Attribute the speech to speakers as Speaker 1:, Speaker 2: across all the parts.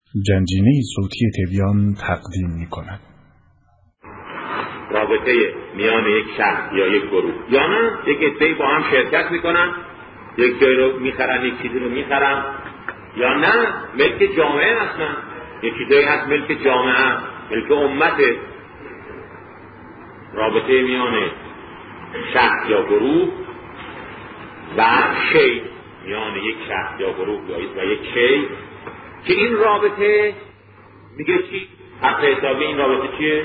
Speaker 1: گنجینه صوتی تبیان تقدیم می‌کند.
Speaker 2: رابطه میان یک شخص یا یک گروه یا نه یک عده‌ای با هم شرکت میکنن، یک جایی رو میخرن، یک چیزی رو میخرن، یا نه ملک جامعه هستن، یک چیزایی هست ملک جامعه، ملک امته. رابطه میان شخص یا گروه و شی، میان یک شخص یا گروه و یک شی، که این رابطه میگه چی؟ حق حسابی این رابطه چیه؟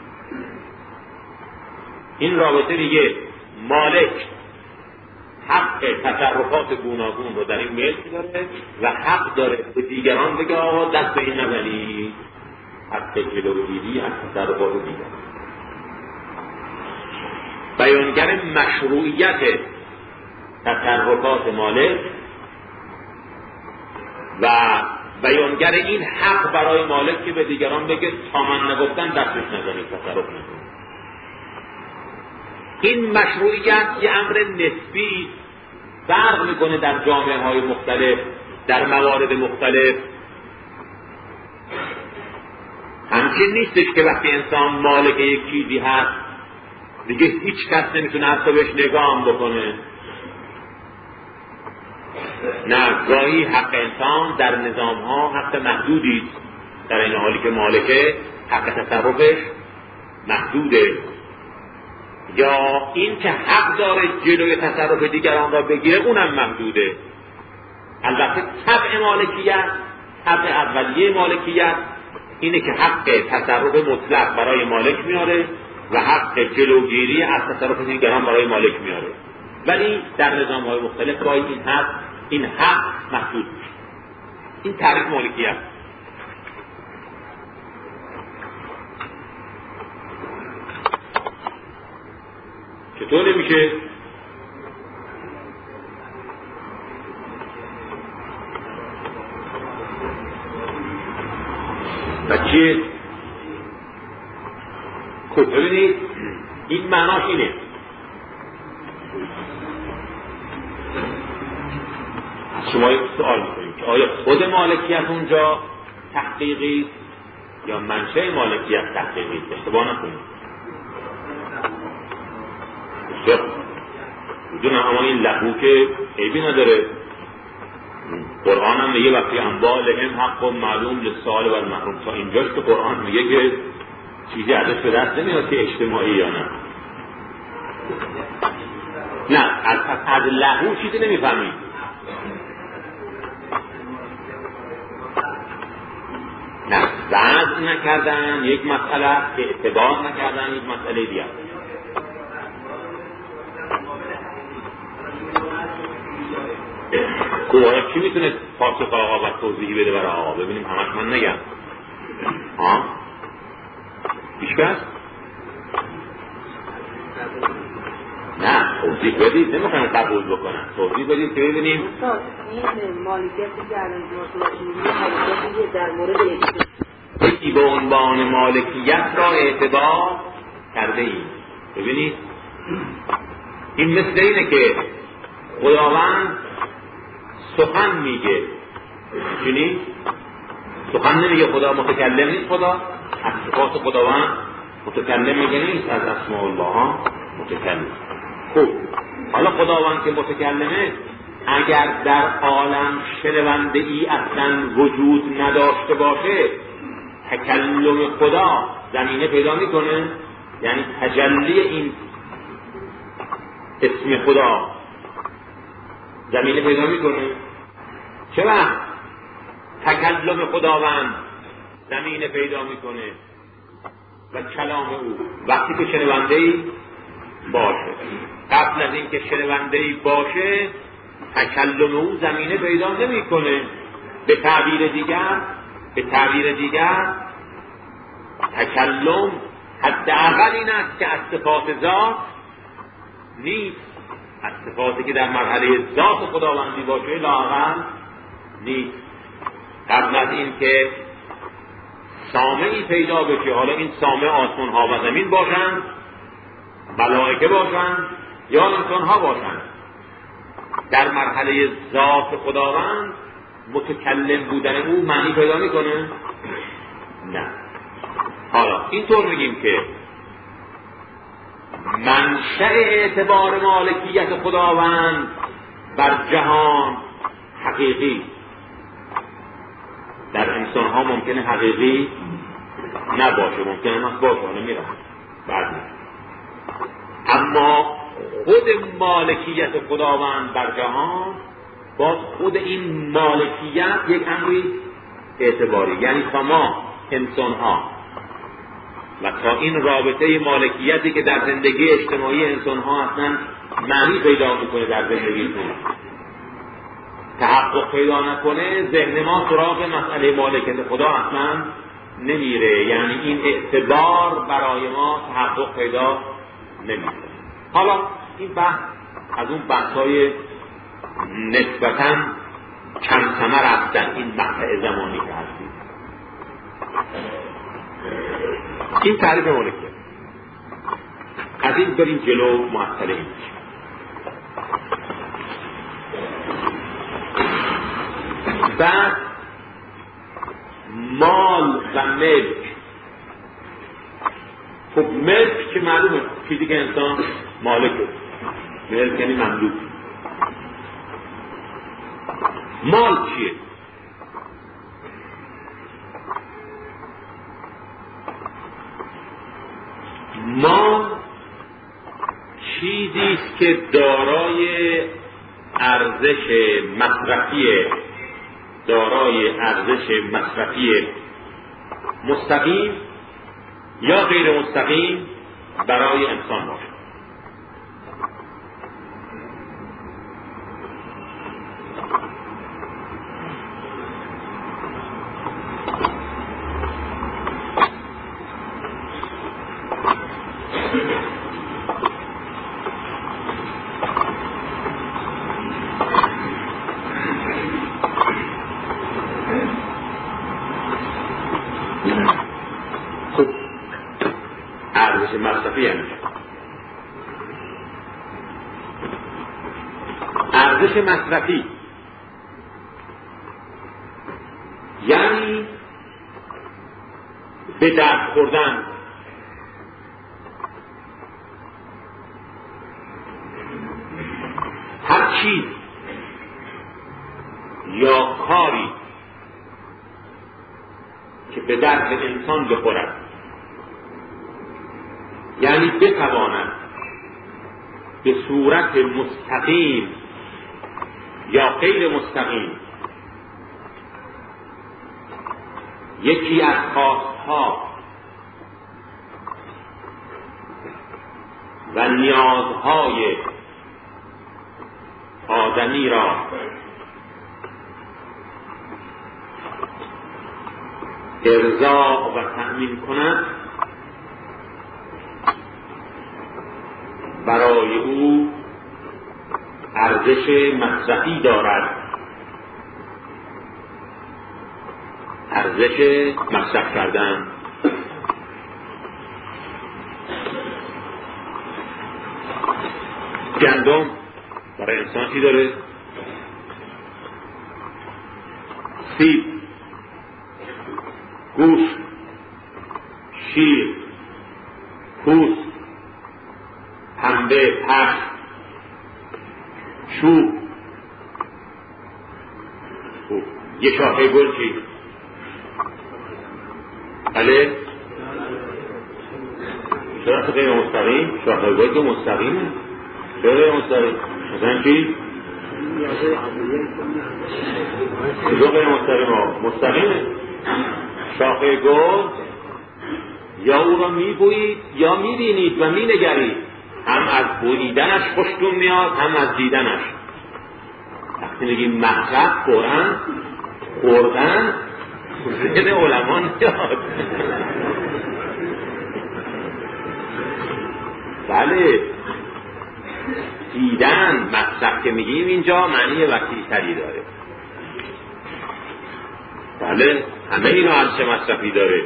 Speaker 2: این رابطه میگه مالک حق تصرفات گوناگون رو در این ملک داره و حق داره به دیگران بگه آقا دست به این نزنید، حق جلوگیری از تصرفات دیگران. بیانگر مشروعیت تصرفات مالک و بیانگر این حق برای مالک که به دیگران بگه تا من نگفتن دستش نزنید، تصرف نکنید. این مشروعیت یه امر نسبی فرق میکنه در جامعه های مختلف، در موارد مختلف. همچین نیستش که وقتی انسان مالک یک چیزی هست دیگه هیچ کس نمیتونه حتی بهش نگاه بکنه. نه، گاهی حق انسان در نظام ها حق محدودی است، در این حالی که مالکه حق تصرفش محدوده، یا این که حق داره جلوی تصرف دیگران را بگیره اونم محدوده. البته طبع مالکیت، طبع اولیه مالکیت اینه که حق تصرف مطلق برای مالک میاره و حق جلوگیری از تصرف دیگران برای مالک میاره، ولی در نظام های مختلف باید این حق محدود میشه. این تعریف مالکیت. چطور نمیشه؟ بچه خب ببینید این معناش اینه شما یک سوال میکنید که آیا خود مالکیت اونجا تحقیقی یا منشأ مالکیت تحقیقی؟ اشتباه نکنید. بدون اما این لغو که عیبی نداره. قرآن هم میگه وقتی اموالهم حق و معلوم للسائل و المحروم. تا اینجاش که قرآن میگه که چیزی ازش به دست نمیاد که اجتماعی یا نه. نه، از لغو چیزی نمیفهمید. نه، وضع نکردن یک مسئله، اعتبار نکردن یک مسئله دیگه. کی میتونه پاسخ آقا و توضیحی بده برای آقا؟ ببینیم همش من نگم. هیچکس؟ نه، توضیح بدید. نمیخوایم قبول بکنن. توضیح بدید که ببینیم.
Speaker 3: این مالکیتی که الان شما میگید در مورد
Speaker 2: یکی به عنوان مالکیت را اعتبار کرده ایم. ببینید این مثل اینه که خداوند سخن میگه. چنین سخن نمیگه. خدا متکلم نیست. خدا از صفات خداوند متکلم میگه نیست. از اسماء الله متکلم. خب حالا خداوند که متکلمه، اگر در عالم شنونده ای اصلا وجود نداشته باشه، تکلم خدا زمینه پیدا میکنه؟ یعنی تجلی این اسم خدا زمینه پیدا میکنه؟ چه وقت تکلم خداوند زمینه پیدا میکنه و کلام او؟ وقتی که شنونده‌ای باشه. قبل از این که شنونده‌ای باشه تکلم او زمینه پیدا نمیکنه. به تعبیر دیگر تکلم حداقل این است که از صفات ذات نیست. از صفاتی که در مرحله ذات خداوندی باشه لااقل نیست. قبل از این که سامعی پیدا بشه، حالا این سامع آسمان ها و زمین باشند، ملائکه باشند یا انسان ها باشند، در مرحله ذات خداوند متکلم بودن او معنی پیدا میکنه؟ نه. حالا اینطور میگیم که منشأ اعتبار مالکیت خداوند بر جهان حقیقی، در انسان ها ممکنه حقیقی نباشه، ممکنه هم باشه، نمیرم بعد. اما خود مالکیت خداوند بر جهان، باز خود این مالکیت یک امری اعتباری، یعنی تا ما انسان ها و تا این رابطه مالکیتی که در زندگی اجتماعی انسان ها اصلا معنی پیدا میکنه در زندگیشون تحقق پیدا نکنه، ذهن ما سراغ مسئله مالکیت خدا اصلا نمیره، یعنی این اعتبار برای ما تحقق پیدا نمیکنه. حالا این بحث از اون بحث‌های نسبتاً کم ثمر هستن، این مقطع زمانی که هستیم. این تعریف مالکیت. از این بریم جلو مسئله این. بعد مال و ملک. خب ملک که معلومه چیزی که انسان مالکه، ملک یعنی مملوک. مال چیه؟ مال چیزی است که دارای ارزش مصرفی، دارای ارزش مصرفی مستقیم یا غیر مستقیم برای انسان باشه. ارزش مصرفی یعنی به دست خوردن، هر چیز یا کاری که به درد انسان بخورد، یعنی بتواند به صورت مستقیم یا غیر مستقیم یکی از خواستها و نیازهای آدمی را ارضا و تأمین کند، برای او ارزش مصرفی دارد. ارزش مصرف کردن. گندم برای انسان چی داره؟ سیب، گوشت، شیر، پوست، پنبه، پشم، چوب. یه شاخه گل چی؟ بله؟ شاخه غیر مستقیم؟ شاخه گل که مستقیمه؟ چرا غیر مستقیم؟ مثلا چی؟ چیزا غیر مستقیم مستقیمه. شاخه گل یا او را میبویید یا میبینید و مینگرید، هم از بویدنش خوشتون میاد هم از دیدنش. وقتی میگیم مصرف خوردن ذهن علما نیاد. بله، دیدن مصرف که میگیم اینجا معنی وسیع‌تری داره. بله، همه اینا ارزش مصرفی داره.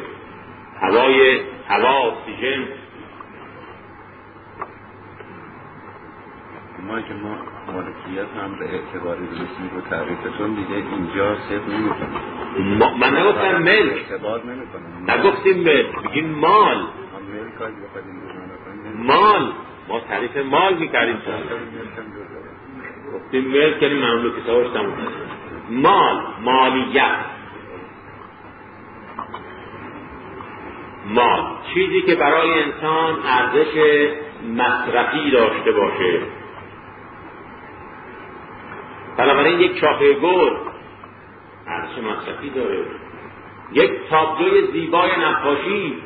Speaker 2: هوا، اکسیژن.
Speaker 4: ما که ما مالکیت هم به اعتباری رسمی رو تعریفتون دیگه اینجا صرف نمی‌کنیم.
Speaker 2: من نگفتم ملک،
Speaker 4: اعتبار نمی‌کنیم،
Speaker 2: نگفتیم ملک، بگیم مال. مال ما تعریف مال می‌کردیم، گفتیم ملک یعنی مملوک ساوش تموم. مال، مالیت، مال چیزی که برای انسان ارزش مصرفی داشته باشه. بنابراین یک چاقه گل ارزش مصرفی داره، یک تابلوی زیبای نقاشی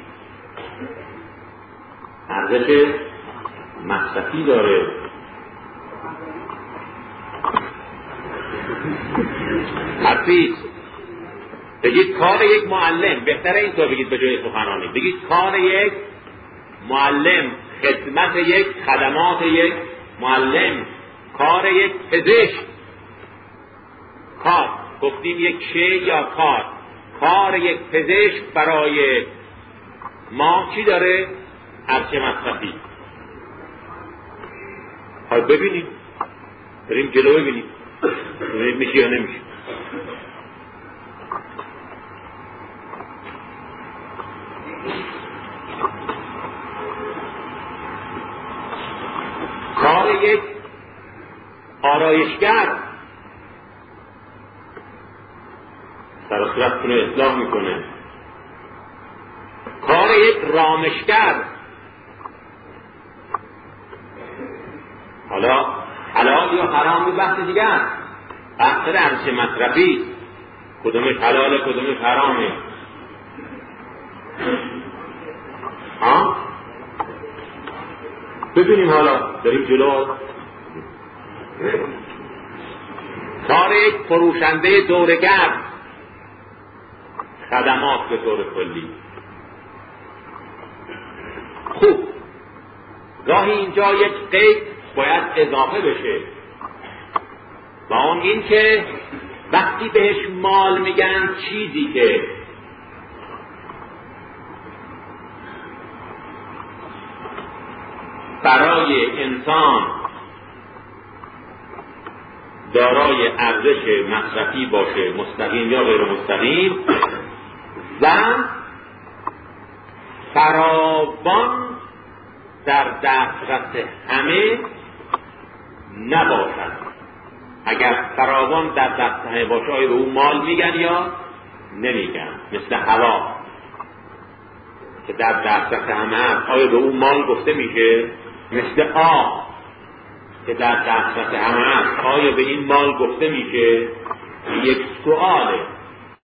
Speaker 2: ارزش مصرفی داره. حرفی بگید کار یک معلم، بهتره اینطور بگید به جای سخنرانی، بگید کار یک معلم، خدمت یک، خدمات یک معلم، کار یک پزشک. کار گفتیم یک شی یا کار یک پزشک برای ما چی داره؟ ارزش مصرفی. حالا ببینیم، بریم جلو ببینیم میشه یا نمیشه. کار یک آرایشگر در صورتتون اصلاح میکنه. کار یک رامشگر، حالا حلال یا حرام بحث دیگر، بحث ارزش مصرفی، کدومش حلاله کدومش حرامه. ببینیم حالا بریم جلو. کار یک فروشنده دورگر، خدمات به طور کلی. خوب، گاهی اینجا یک قید باید اضافه بشه و اون این که وقتی بهش مال میگن چیزی که برای انسان دارای ارزش مصرفی باشه، مستقیم یا غیر مستقیم، و فراوان در دسترس همه نباشد. اگر فراوان در دسترس همه باشه آیا به اون مال میگن یا نمیگن؟ مثل هوا که در دسترس همه هست آیا به اون مال گفته میشه؟ مثل آب که در دسترس همه هست آیا به این مال گفته میشه؟ یک سؤاله.